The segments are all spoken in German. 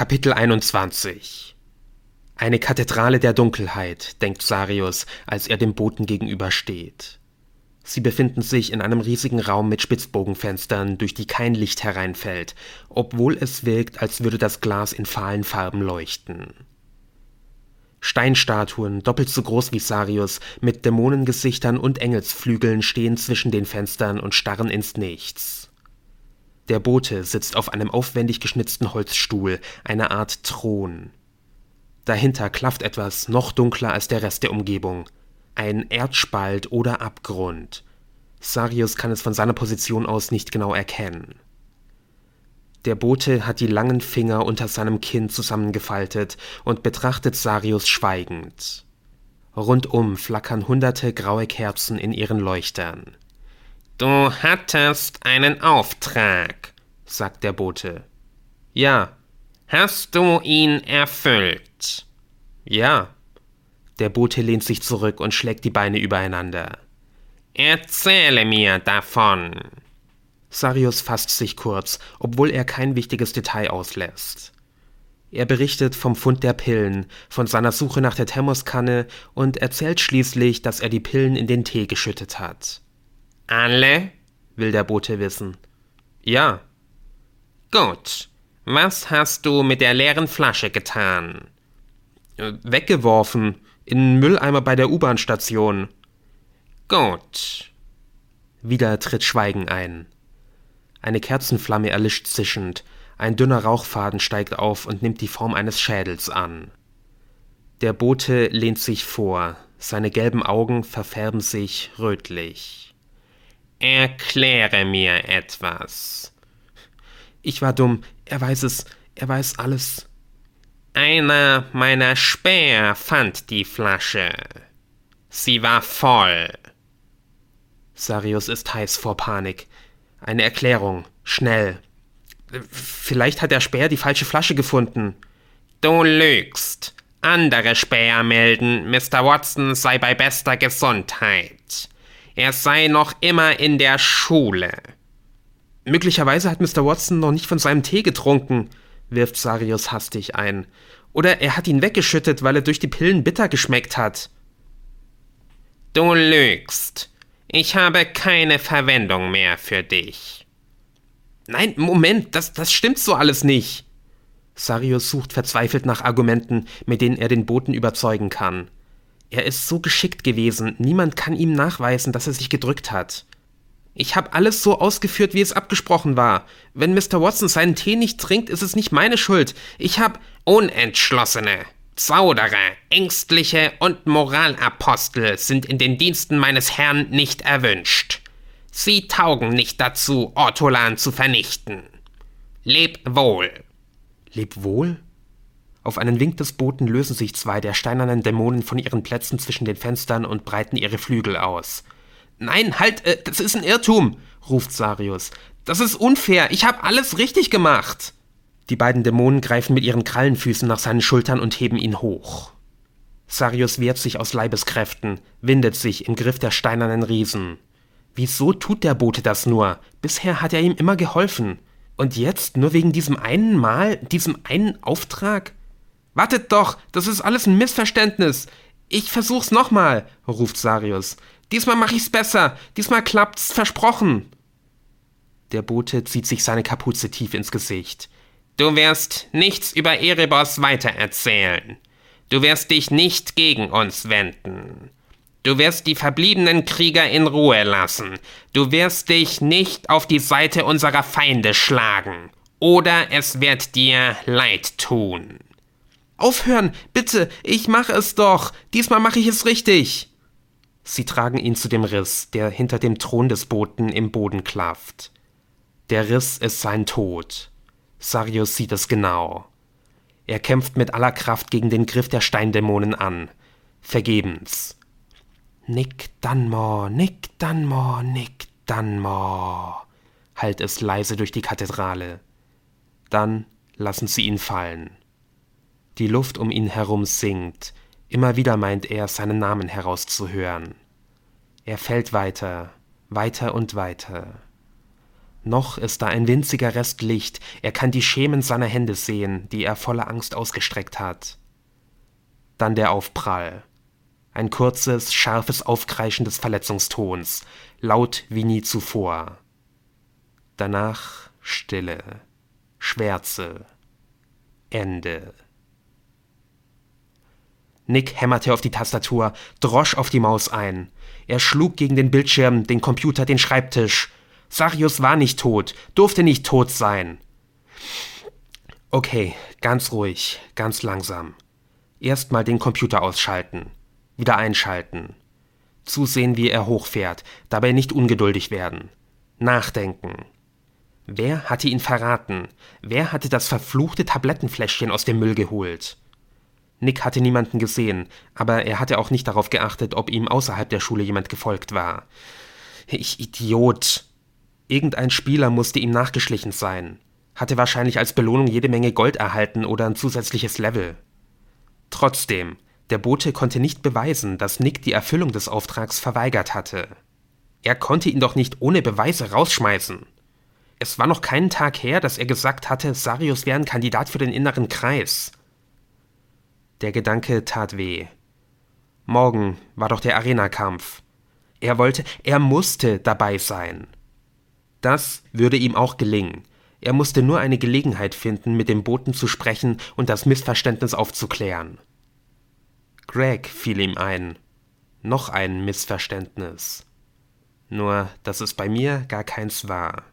Kapitel 21 Eine Kathedrale der Dunkelheit, denkt Sarius, als er dem Boten gegenübersteht. Sie befinden sich in einem riesigen Raum mit Spitzbogenfenstern, durch die kein Licht hereinfällt, obwohl es wirkt, als würde das Glas in fahlen Farben leuchten. Steinstatuen, doppelt so groß wie Sarius, mit Dämonengesichtern und Engelsflügeln stehen zwischen den Fenstern und starren ins Nichts. Der Bote sitzt auf einem aufwendig geschnitzten Holzstuhl, eine Art Thron. Dahinter klafft etwas noch dunkler als der Rest der Umgebung. Ein Erdspalt oder Abgrund. Sarius kann es von seiner Position aus nicht genau erkennen. Der Bote hat die langen Finger unter seinem Kinn zusammengefaltet und betrachtet Sarius schweigend. Rundum flackern hunderte graue Kerzen in ihren Leuchtern. »Du hattest einen Auftrag«, sagt der Bote. »Ja.« »Hast du ihn erfüllt?« »Ja.« Der Bote lehnt sich zurück und schlägt die Beine übereinander. »Erzähle mir davon.« Sarius fasst sich kurz, obwohl er kein wichtiges Detail auslässt. Er berichtet vom Fund der Pillen, von seiner Suche nach der Thermoskanne und erzählt schließlich, dass er die Pillen in den Tee geschüttet hat. »Alle?« will der Bote wissen. »Ja.« »Gut. Was hast du mit der leeren Flasche getan?« »Weggeworfen. In einen Mülleimer bei der U-Bahn-Station.« »Gut.« Wieder tritt Schweigen ein. Eine Kerzenflamme erlischt zischend, ein dünner Rauchfaden steigt auf und nimmt die Form eines Schädels an. Der Bote lehnt sich vor, seine gelben Augen verfärben sich rötlich. »Erkläre mir etwas.« »Ich war dumm, er weiß alles.« »Einer meiner Späher fand die Flasche. Sie war voll.« Sarius ist heiß vor Panik. Eine Erklärung, schnell. »Vielleicht hat der Späher die falsche Flasche gefunden.« »Du lügst. Andere Späher melden, Mr. Watson sei bei bester Gesundheit. Er sei noch immer in der Schule.« »Möglicherweise hat Mr. Watson noch nicht von seinem Tee getrunken«, wirft Sarius hastig ein. »Oder er hat ihn weggeschüttet, weil er durch die Pillen bitter geschmeckt hat.« »Du lügst. Ich habe keine Verwendung mehr für dich.« »Nein, Moment, das stimmt so alles nicht.« Sarius sucht verzweifelt nach Argumenten, mit denen er den Boten überzeugen kann. Er ist so geschickt gewesen, niemand kann ihm nachweisen, dass er sich gedrückt hat. »Ich habe alles so ausgeführt, wie es abgesprochen war. Wenn Mr. Watson seinen Tee nicht trinkt, ist es nicht meine Schuld. Ich habe Unentschlossene, Zauderer, Ängstliche und Moralapostel sind in den Diensten meines Herrn nicht erwünscht. Sie taugen nicht dazu, Ortolan zu vernichten. Leb wohl.« »Leb wohl?« Auf einen Wink des Boten lösen sich zwei der steinernen Dämonen von ihren Plätzen zwischen den Fenstern und breiten ihre Flügel aus. »Nein, halt, das ist ein Irrtum«, ruft Sarius. »Das ist unfair, ich habe alles richtig gemacht.« Die beiden Dämonen greifen mit ihren Krallenfüßen nach seinen Schultern und heben ihn hoch. Sarius wehrt sich aus Leibeskräften, windet sich im Griff der steinernen Riesen. Wieso tut der Bote das nur? Bisher hat er ihm immer geholfen. Und jetzt nur wegen diesem einen Mal, diesem einen Auftrag? »Wartet doch, das ist alles ein Missverständnis. Ich versuch's nochmal«, ruft Sarius. »Diesmal mach ich's besser. Diesmal klappt's, versprochen.« Der Bote zieht sich seine Kapuze tief ins Gesicht. »Du wirst nichts über Erebos weitererzählen. Du wirst dich nicht gegen uns wenden. Du wirst die verbliebenen Krieger in Ruhe lassen. Du wirst dich nicht auf die Seite unserer Feinde schlagen. Oder es wird dir leid tun.« »Aufhören, bitte, ich mache es doch. Diesmal mache ich es richtig.« Sie tragen ihn zu dem Riss, der hinter dem Thron des Boten im Boden klafft. Der Riss ist sein Tod. Sarius sieht es genau. Er kämpft mit aller Kraft gegen den Griff der Steindämonen an. Vergebens. »Nick Dunmore, Nick Dunmore, Nick Dunmore«, hallt es leise durch die Kathedrale. Dann lassen sie ihn fallen. Die Luft um ihn herum sinkt. Immer wieder meint er, seinen Namen herauszuhören. Er fällt weiter, weiter und weiter. Noch ist da ein winziger Rest Licht, er kann die Schemen seiner Hände sehen, die er voller Angst ausgestreckt hat. Dann der Aufprall. Ein kurzes, scharfes Aufkreischen des Verletzungstons, laut wie nie zuvor. Danach Stille, Schwärze, Ende. Nick hämmerte auf die Tastatur, drosch auf die Maus ein. Er schlug gegen den Bildschirm, den Computer, den Schreibtisch. Sarius war nicht tot, durfte nicht tot sein. Okay, ganz ruhig, ganz langsam. Erstmal den Computer ausschalten, wieder einschalten. Zusehen, wie er hochfährt, dabei nicht ungeduldig werden. Nachdenken. Wer hatte ihn verraten? Wer hatte das verfluchte Tablettenfläschchen aus dem Müll geholt? Nick hatte niemanden gesehen, aber er hatte auch nicht darauf geachtet, ob ihm außerhalb der Schule jemand gefolgt war. Ich Idiot! Irgendein Spieler musste ihm nachgeschlichen sein, hatte wahrscheinlich als Belohnung jede Menge Gold erhalten oder ein zusätzliches Level. Trotzdem, der Bote konnte nicht beweisen, dass Nick die Erfüllung des Auftrags verweigert hatte. Er konnte ihn doch nicht ohne Beweise rausschmeißen. Es war noch keinen Tag her, dass er gesagt hatte, Sarius wäre ein Kandidat für den inneren Kreis. Der Gedanke tat weh. Morgen war doch der Arena-Kampf. Er musste dabei sein. Das würde ihm auch gelingen. Er musste nur eine Gelegenheit finden, mit dem Boten zu sprechen und das Missverständnis aufzuklären. Greg fiel ihm ein. Noch ein Missverständnis. Nur, dass es bei mir gar keins war.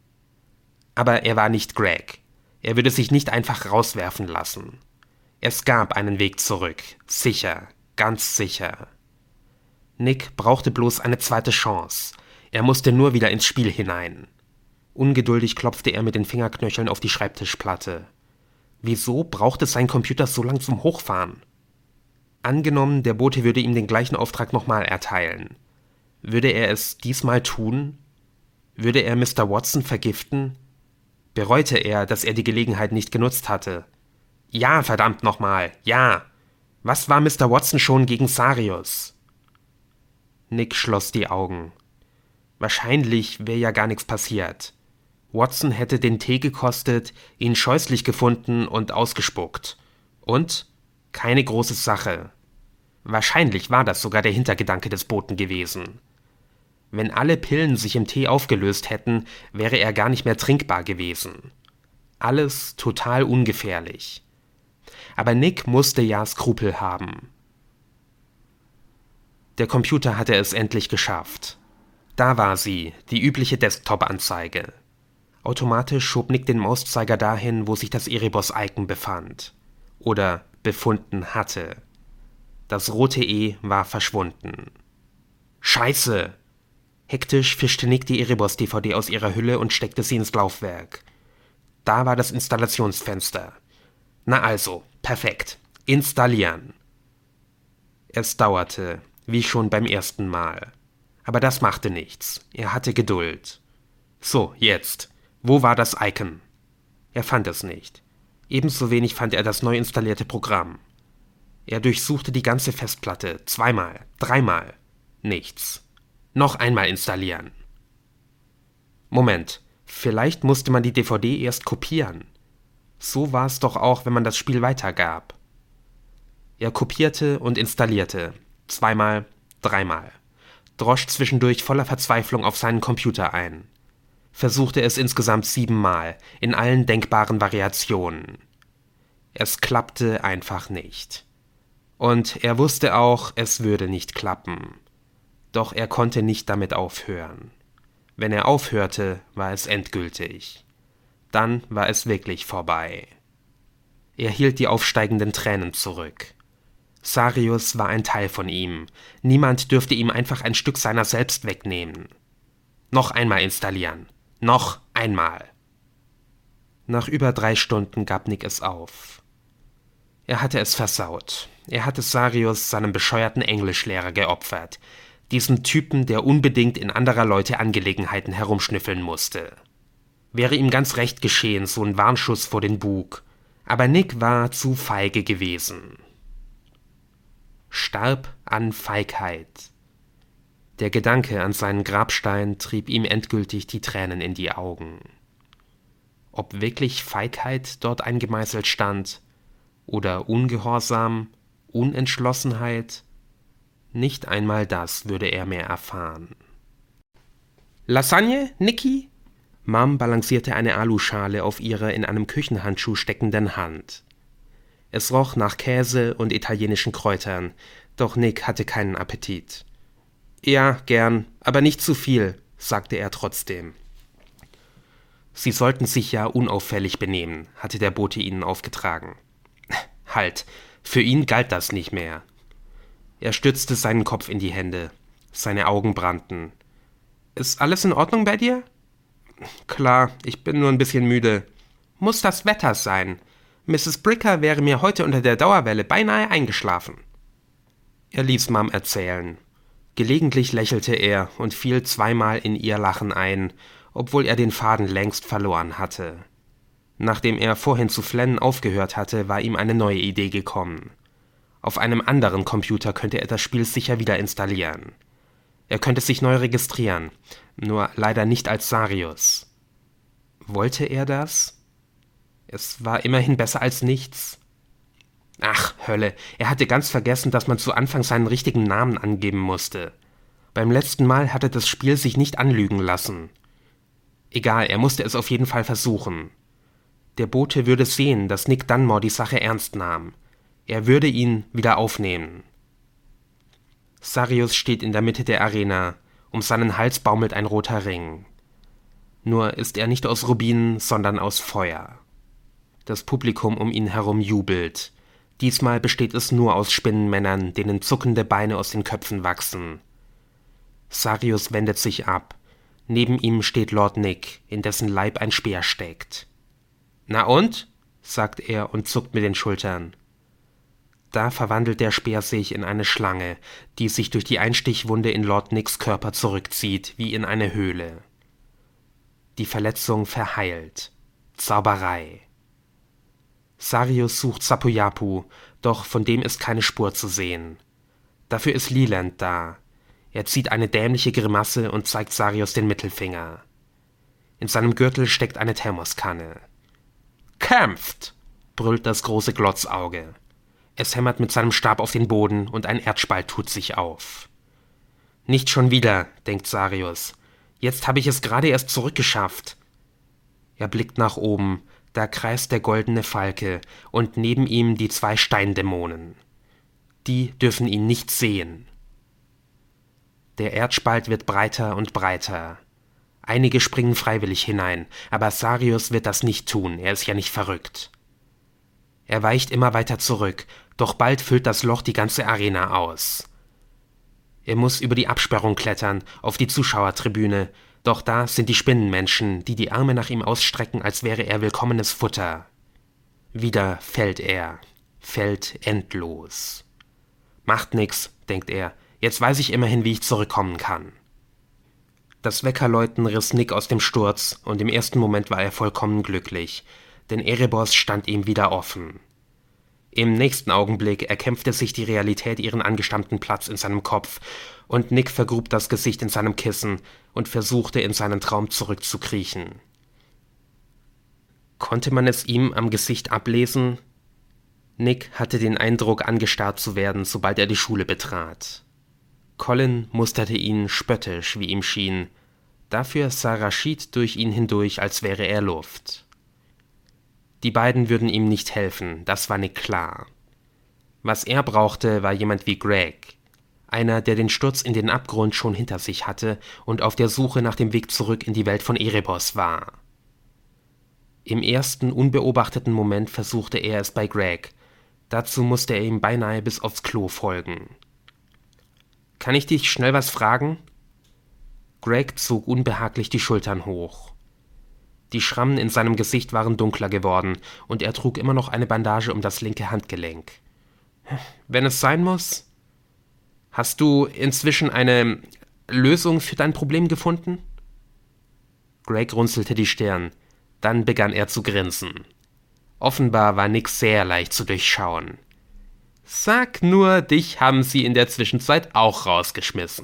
Aber er war nicht Greg. Er würde sich nicht einfach rauswerfen lassen. Es gab einen Weg zurück. Sicher, ganz sicher. Nick brauchte bloß eine zweite Chance. Er musste nur wieder ins Spiel hinein. Ungeduldig klopfte er mit den Fingerknöcheln auf die Schreibtischplatte. Wieso brauchte sein Computer so lang zum Hochfahren? Angenommen, der Bote würde ihm den gleichen Auftrag nochmal erteilen. Würde er es diesmal tun? Würde er Mr. Watson vergiften? Bereute er, dass er die Gelegenheit nicht genutzt hatte? Ja, verdammt nochmal, ja! Was war Mr. Watson schon gegen Sarius? Nick schloss die Augen. Wahrscheinlich wäre ja gar nichts passiert. Watson hätte den Tee gekostet, ihn scheußlich gefunden und ausgespuckt. Und? Keine große Sache. Wahrscheinlich war das sogar der Hintergedanke des Boten gewesen. Wenn alle Pillen sich im Tee aufgelöst hätten, wäre er gar nicht mehr trinkbar gewesen. Alles total ungefährlich. Aber Nick musste ja Skrupel haben. Der Computer hatte es endlich geschafft. Da war sie, die übliche Desktop-Anzeige. Automatisch schob Nick den Mauszeiger dahin, wo sich das Erebos-Icon befand. Oder befunden hatte. Das rote E war verschwunden. Scheiße! Hektisch fischte Nick die Erebos-DVD aus ihrer Hülle und steckte sie ins Laufwerk. Da war das Installationsfenster. Na also, perfekt. Installieren. Es dauerte, wie schon beim ersten Mal. Aber das machte nichts. Er hatte Geduld. So, jetzt. Wo war das Icon? Er fand es nicht. Ebenso wenig fand er das neu installierte Programm. Er durchsuchte die ganze Festplatte, 2-mal, 3-mal. Nichts. Noch einmal installieren. Moment, vielleicht musste man die DVD erst kopieren. So war es doch auch, wenn man das Spiel weitergab. Er kopierte und installierte, 2-mal, 3-mal. Drosch zwischendurch voller Verzweiflung auf seinen Computer ein. Versuchte es insgesamt 7-mal, in allen denkbaren Variationen. Es klappte einfach nicht. Und er wusste auch, es würde nicht klappen. Doch er konnte nicht damit aufhören. Wenn er aufhörte, war es endgültig. Dann war es wirklich vorbei. Er hielt die aufsteigenden Tränen zurück. Sarius war ein Teil von ihm. Niemand dürfte ihm einfach ein Stück seiner selbst wegnehmen. Noch einmal installieren. Noch einmal. Nach über 3 Stunden gab Nick es auf. Er hatte es versaut. Er hatte Sarius, seinem bescheuerten Englischlehrer, geopfert. Diesen Typen, der unbedingt in anderer Leute Angelegenheiten herumschnüffeln musste. Wäre ihm ganz recht geschehen, so ein Warnschuss vor den Bug. Aber Nick war zu feige gewesen. Starb an Feigheit. Der Gedanke an seinen Grabstein trieb ihm endgültig die Tränen in die Augen. Ob wirklich Feigheit dort eingemeißelt stand oder Ungehorsam, Unentschlossenheit, nicht einmal das würde er mehr erfahren. »Lasagne, Nicky?« Mom balancierte eine Aluschale auf ihrer in einem Küchenhandschuh steckenden Hand. Es roch nach Käse und italienischen Kräutern, doch Nick hatte keinen Appetit. »Ja, gern, aber nicht zu viel«, sagte er trotzdem. »Sie sollten sich ja unauffällig benehmen«, hatte der Bote ihnen aufgetragen. Halt, für ihn galt das nicht mehr. Er stützte seinen Kopf in die Hände. Seine Augen brannten. »Ist alles in Ordnung bei dir?« »Klar, ich bin nur ein bisschen müde.« »Muss das Wetter sein. Mrs. Bricker wäre mir heute unter der Dauerwelle beinahe eingeschlafen.« Er ließ Mom erzählen. Gelegentlich lächelte er und fiel zweimal in ihr Lachen ein, obwohl er den Faden längst verloren hatte. Nachdem er vorhin zu flennen aufgehört hatte, war ihm eine neue Idee gekommen. Auf einem anderen Computer könnte er das Spiel sicher wieder installieren. Er könnte sich neu registrieren, nur leider nicht als Sarius. Wollte er das? Es war immerhin besser als nichts. Ach, Hölle, er hatte ganz vergessen, dass man zu Anfang seinen richtigen Namen angeben musste. Beim letzten Mal hatte das Spiel sich nicht anlügen lassen. Egal, er musste es auf jeden Fall versuchen. Der Bote würde sehen, dass Nick Dunmore die Sache ernst nahm. Er würde ihn wieder aufnehmen. Sarius steht in der Mitte der Arena. Um seinen Hals baumelt ein roter Ring. Nur ist er nicht aus Rubinen, sondern aus Feuer. Das Publikum um ihn herum jubelt. Diesmal besteht es nur aus Spinnenmännern, denen zuckende Beine aus den Köpfen wachsen. Sarius wendet sich ab. Neben ihm steht Lord Nick, in dessen Leib ein Speer steckt. »Na und?« sagt er und zuckt mit den Schultern. Da verwandelt der Speer sich in eine Schlange, die sich durch die Einstichwunde in Lord Nicks Körper zurückzieht, wie in eine Höhle. Die Verletzung verheilt. Zauberei. Sarius sucht Sapoyapu, doch von dem ist keine Spur zu sehen. Dafür ist Leland da. Er zieht eine dämliche Grimasse und zeigt Sarius den Mittelfinger. In seinem Gürtel steckt eine Thermoskanne. »Kämpft!« brüllt das große Glotzauge. Es hämmert mit seinem Stab auf den Boden und ein Erdspalt tut sich auf. »Nicht schon wieder«, denkt Sarius. »Jetzt habe ich es gerade erst zurückgeschafft.« Er blickt nach oben, da kreist der goldene Falke und neben ihm die 2 Steindämonen. Die dürfen ihn nicht sehen. Der Erdspalt wird breiter und breiter. Einige springen freiwillig hinein, aber Sarius wird das nicht tun, er ist ja nicht verrückt. Er weicht immer weiter zurück, doch bald füllt das Loch die ganze Arena aus. Er muss über die Absperrung klettern, auf die Zuschauertribüne, doch da sind die Spinnenmenschen, die die Arme nach ihm ausstrecken, als wäre er willkommenes Futter. Wieder fällt er, fällt endlos. Macht nix, denkt er, jetzt weiß ich immerhin, wie ich zurückkommen kann. Das Weckerläuten riss Nick aus dem Sturz und im ersten Moment war er vollkommen glücklich, denn Erebos stand ihm wieder offen. Im nächsten Augenblick erkämpfte sich die Realität ihren angestammten Platz in seinem Kopf und Nick vergrub das Gesicht in seinem Kissen und versuchte, in seinen Traum zurückzukriechen. Konnte man es ihm am Gesicht ablesen? Nick hatte den Eindruck, angestarrt zu werden, sobald er die Schule betrat. Colin musterte ihn spöttisch, wie ihm schien. Dafür sah Rashid durch ihn hindurch, als wäre er Luft. Die beiden würden ihm nicht helfen, das war Nick klar. Was er brauchte, war jemand wie Greg. Einer, der den Sturz in den Abgrund schon hinter sich hatte und auf der Suche nach dem Weg zurück in die Welt von Erebos war. Im ersten unbeobachteten Moment versuchte er es bei Greg. Dazu musste er ihm beinahe bis aufs Klo folgen. »Kann ich dich schnell was fragen?« Greg zog unbehaglich die Schultern hoch. Die Schrammen in seinem Gesicht waren dunkler geworden und er trug immer noch eine Bandage um das linke Handgelenk. »Wenn es sein muss? Hast du inzwischen eine Lösung für dein Problem gefunden?« Greg runzelte die Stirn. Dann begann er zu grinsen. Offenbar war Nick sehr leicht zu durchschauen. »Sag nur, dich haben sie in der Zwischenzeit auch rausgeschmissen.«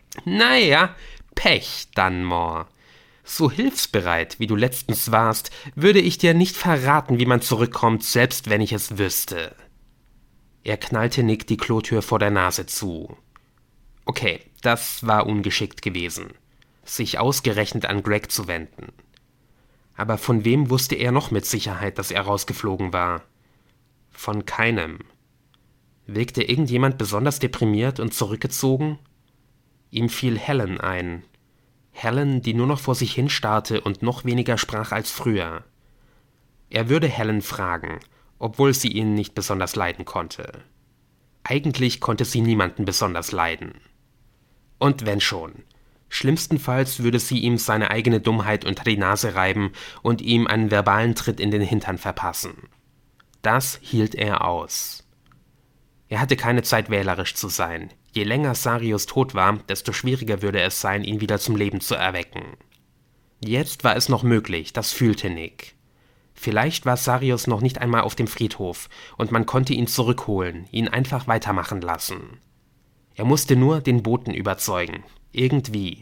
Naja, Pech, Dunmore. So hilfsbereit, wie du letztens warst, würde ich dir nicht verraten, wie man zurückkommt, selbst wenn ich es wüsste. Er knallte Nick die Klotür vor der Nase zu. Okay, das war ungeschickt gewesen, sich ausgerechnet an Greg zu wenden. Aber von wem wusste er noch mit Sicherheit, dass er rausgeflogen war? Von keinem. Wirkte irgendjemand besonders deprimiert und zurückgezogen? Ihm fiel Helen ein. Helen, die nur noch vor sich hinstarrte und noch weniger sprach als früher. Er würde Helen fragen, obwohl sie ihn nicht besonders leiden konnte. Eigentlich konnte sie niemanden besonders leiden. Und wenn schon. Schlimmstenfalls würde sie ihm seine eigene Dummheit unter die Nase reiben und ihm einen verbalen Tritt in den Hintern verpassen. Das hielt er aus. Er hatte keine Zeit, wählerisch zu sein. Je länger Sarius tot war, desto schwieriger würde es sein, ihn wieder zum Leben zu erwecken. Jetzt war es noch möglich, das fühlte Nick. Vielleicht war Sarius noch nicht einmal auf dem Friedhof und man konnte ihn zurückholen, ihn einfach weitermachen lassen. Er musste nur den Boten überzeugen. Irgendwie.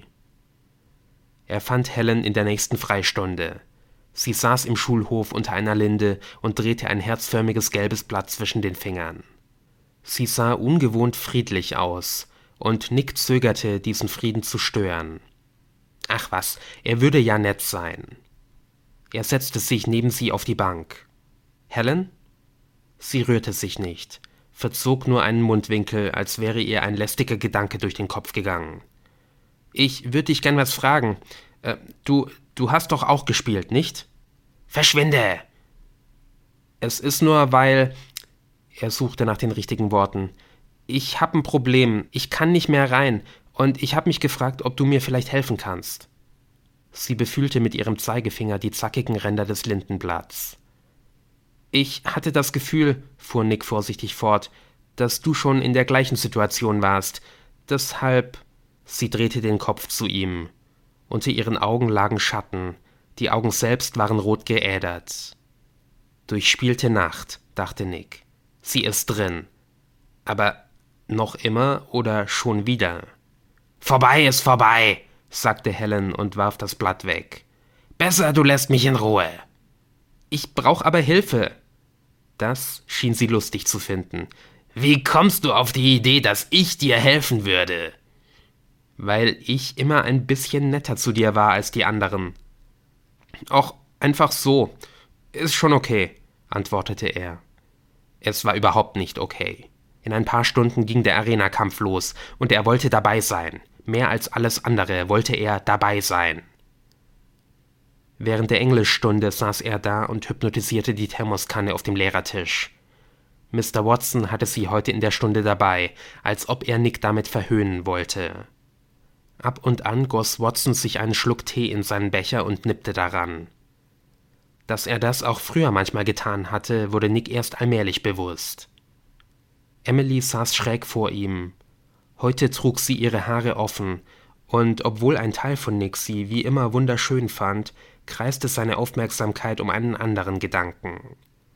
Er fand Helen in der nächsten Freistunde. Sie saß im Schulhof unter einer Linde und drehte ein herzförmiges gelbes Blatt zwischen den Fingern. Sie sah ungewohnt friedlich aus, und Nick zögerte, diesen Frieden zu stören. Ach was, er würde ja nett sein. Er setzte sich neben sie auf die Bank. »Helen?« Sie rührte sich nicht, verzog nur einen Mundwinkel, als wäre ihr ein lästiger Gedanke durch den Kopf gegangen. »Ich würde dich gern was fragen. Du hast doch auch gespielt, nicht?« »Verschwinde!« »Es ist nur, weil...« Er suchte nach den richtigen Worten. »Ich habe ein Problem. Ich kann nicht mehr rein. Und ich habe mich gefragt, ob du mir vielleicht helfen kannst.« Sie befühlte mit ihrem Zeigefinger die zackigen Ränder des Lindenblatts. »Ich hatte das Gefühl«, fuhr Nick vorsichtig fort, »dass du schon in der gleichen Situation warst. Deshalb...« Sie drehte den Kopf zu ihm. Unter ihren Augen lagen Schatten. Die Augen selbst waren rot geädert. »Durchspielte Nacht«, dachte Nick. Sie ist drin. Aber noch immer oder schon wieder? »Vorbei ist vorbei«, sagte Helen und warf das Blatt weg. »Besser, du lässt mich in Ruhe.« »Ich brauch aber Hilfe.« Das schien sie lustig zu finden. »Wie kommst du auf die Idee, dass ich dir helfen würde?« »Weil ich immer ein bisschen netter zu dir war als die anderen.« »Auch einfach so. Ist schon okay«, antwortete er. Es war überhaupt nicht okay. In ein paar Stunden ging der Arena-Kampf los und er wollte dabei sein. Mehr als alles andere wollte er dabei sein. Während der Englischstunde saß er da und hypnotisierte die Thermoskanne auf dem Lehrertisch. Mr. Watson hatte sie heute in der Stunde dabei, als ob er Nick damit verhöhnen wollte. Ab und an goss Watson sich einen Schluck Tee in seinen Becher und nippte daran. Dass er das auch früher manchmal getan hatte, wurde Nick erst allmählich bewusst. Emily saß schräg vor ihm. Heute trug sie ihre Haare offen, und obwohl ein Teil von Nick sie wie immer wunderschön fand, kreiste seine Aufmerksamkeit um einen anderen Gedanken.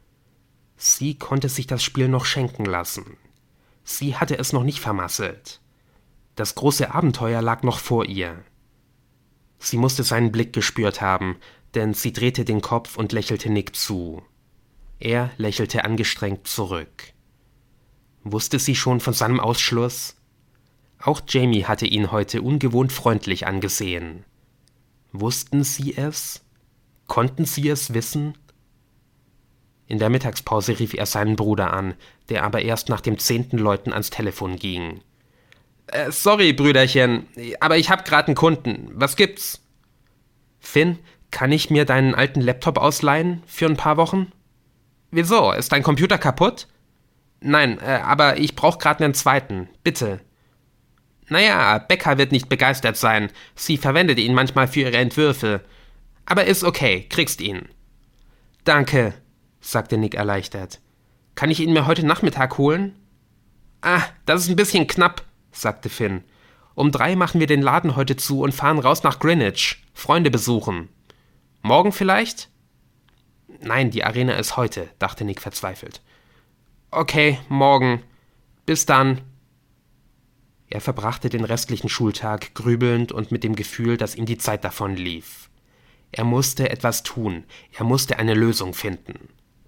Sie konnte sich das Spiel noch schenken lassen. Sie hatte es noch nicht vermasselt. Das große Abenteuer lag noch vor ihr. Sie musste seinen Blick gespürt haben, denn sie drehte den Kopf und lächelte Nick zu. Er lächelte angestrengt zurück. Wusste sie schon von seinem Ausschluss? Auch Jamie hatte ihn heute ungewohnt freundlich angesehen. Wussten sie es? Konnten sie es wissen? In der Mittagspause rief er seinen Bruder an, der aber erst nach dem 10. Läuten ans Telefon ging. »Sorry, Brüderchen, aber ich hab grad einen Kunden. Was gibt's?« »Finn, kann ich mir deinen alten Laptop ausleihen für ein paar Wochen?« »Wieso? Ist dein Computer kaputt?« »Nein, aber ich brauch grad einen zweiten. Bitte.« »Naja, Becca wird nicht begeistert sein. Sie verwendet ihn manchmal für ihre Entwürfe. Aber ist okay, kriegst ihn.« »Danke«, sagte Nick erleichtert. »Kann ich ihn mir heute Nachmittag holen?« »Ah, das ist ein bisschen knapp«, sagte Finn. »Um 3 machen wir den Laden heute zu und fahren raus nach Greenwich. Freunde besuchen. Morgen vielleicht?« »Nein, die Arena ist heute«, dachte Nick verzweifelt. »Okay, morgen. Bis dann.« Er verbrachte den restlichen Schultag grübelnd und mit dem Gefühl, dass ihm die Zeit davonlief. Er musste etwas tun, er musste eine Lösung finden.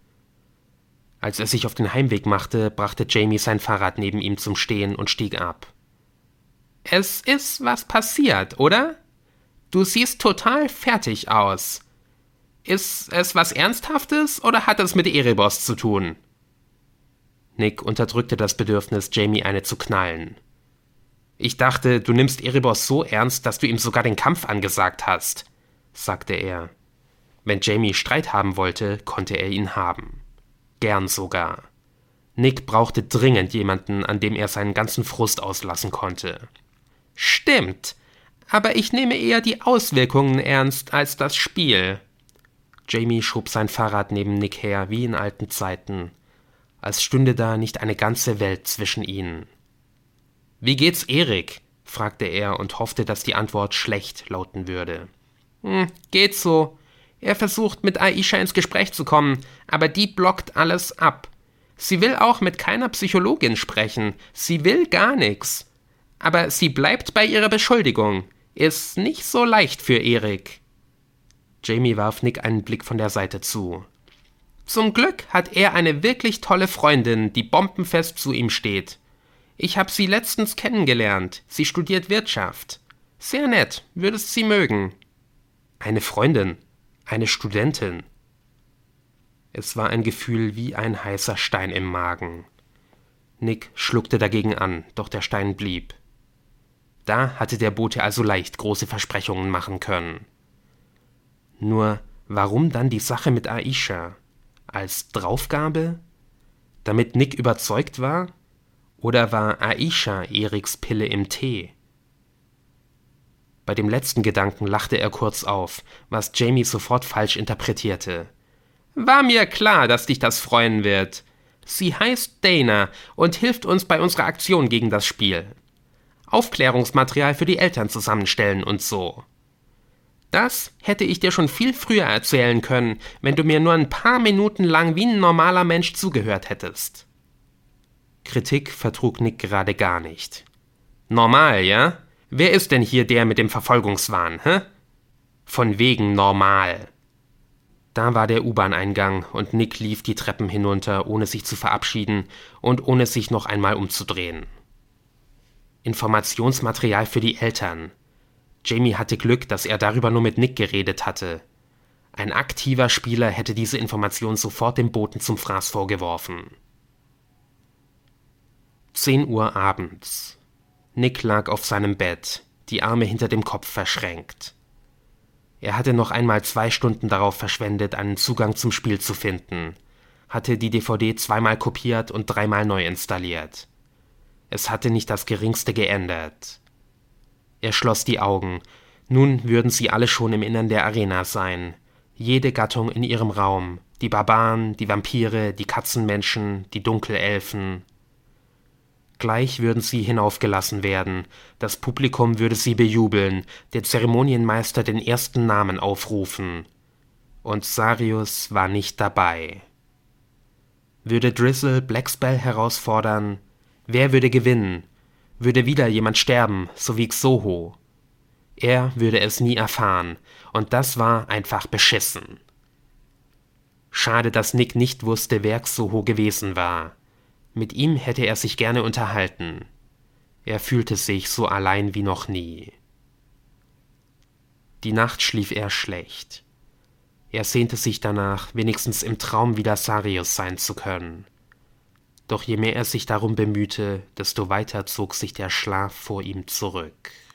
Als er sich auf den Heimweg machte, brachte Jamie sein Fahrrad neben ihm zum Stehen und stieg ab. »Es ist was passiert, oder? Du siehst total fertig aus. Ist es was Ernsthaftes oder hat es mit Erebos zu tun?« Nick unterdrückte das Bedürfnis, Jamie eine zu knallen. »Ich dachte, du nimmst Erebos so ernst, dass du ihm sogar den Kampf angesagt hast«, sagte er. Wenn Jamie Streit haben wollte, konnte er ihn haben. Gern sogar. Nick brauchte dringend jemanden, an dem er seinen ganzen Frust auslassen konnte. »Stimmt, aber ich nehme eher die Auswirkungen ernst als das Spiel.« Jamie schob sein Fahrrad neben Nick her, wie in alten Zeiten, als stünde da nicht eine ganze Welt zwischen ihnen. »Wie geht's Erik?« fragte er und hoffte, dass die Antwort schlecht lauten würde. »Geht so. Er versucht, mit Aisha ins Gespräch zu kommen, aber die blockt alles ab. Sie will auch mit keiner Psychologin sprechen. Sie will gar nichts. Aber sie bleibt bei ihrer Beschuldigung. Ist nicht so leicht für Erik.« Jamie warf Nick einen Blick von der Seite zu. »Zum Glück hat er eine wirklich tolle Freundin, die bombenfest zu ihm steht. Ich habe sie letztens kennengelernt. Sie studiert Wirtschaft. Sehr nett, würdest sie mögen.« Eine Freundin, eine Studentin. Es war ein Gefühl wie ein heißer Stein im Magen. Nick schluckte dagegen an, doch der Stein blieb. Da hatte der Bote also leicht große Versprechungen machen können. Nur, warum dann die Sache mit Aisha? Als Draufgabe? Damit Nick überzeugt war? Oder war Aisha Eriks Pille im Tee? Bei dem letzten Gedanken lachte er kurz auf, was Jamie sofort falsch interpretierte. »War mir klar, dass dich das freuen wird. Sie heißt Dana und hilft uns bei unserer Aktion gegen das Spiel. Aufklärungsmaterial für die Eltern zusammenstellen und so. Das hätte ich dir schon viel früher erzählen können, wenn du mir nur ein paar Minuten lang wie ein normaler Mensch zugehört hättest.« Kritik vertrug Nick gerade gar nicht. »Normal, ja? Wer ist denn hier der mit dem Verfolgungswahn, hä? Von wegen normal.« Da war der U-Bahn-Eingang und Nick lief die Treppen hinunter, ohne sich zu verabschieden und ohne sich noch einmal umzudrehen. Informationsmaterial für die Eltern. Jamie hatte Glück, dass er darüber nur mit Nick geredet hatte. Ein aktiver Spieler hätte diese Information sofort dem Boten zum Fraß vorgeworfen. 10 Uhr abends. Nick lag auf seinem Bett, die Arme hinter dem Kopf verschränkt. Er hatte noch einmal 2 Stunden darauf verschwendet, einen Zugang zum Spiel zu finden, hatte die DVD 2-mal kopiert und 3-mal neu installiert. Es hatte nicht das Geringste geändert. Er schloss die Augen. Nun würden sie alle schon im Innern der Arena sein. Jede Gattung in ihrem Raum. Die Barbaren, die Vampire, die Katzenmenschen, die Dunkelelfen. Gleich würden sie hinaufgelassen werden. Das Publikum würde sie bejubeln, der Zeremonienmeister den ersten Namen aufrufen. Und Sarius war nicht dabei. Würde Drizzle Blackspell herausfordern? Wer würde gewinnen? Würde wieder jemand sterben, so wie Xoho? Er würde es nie erfahren, und das war einfach beschissen. Schade, dass Nick nicht wusste, wer Xoho gewesen war. Mit ihm hätte er sich gerne unterhalten. Er fühlte sich so allein wie noch nie. Die Nacht schlief er schlecht. Er sehnte sich danach, wenigstens im Traum wieder Sarius sein zu können. Doch je mehr er sich darum bemühte, desto weiter zog sich der Schlaf vor ihm zurück.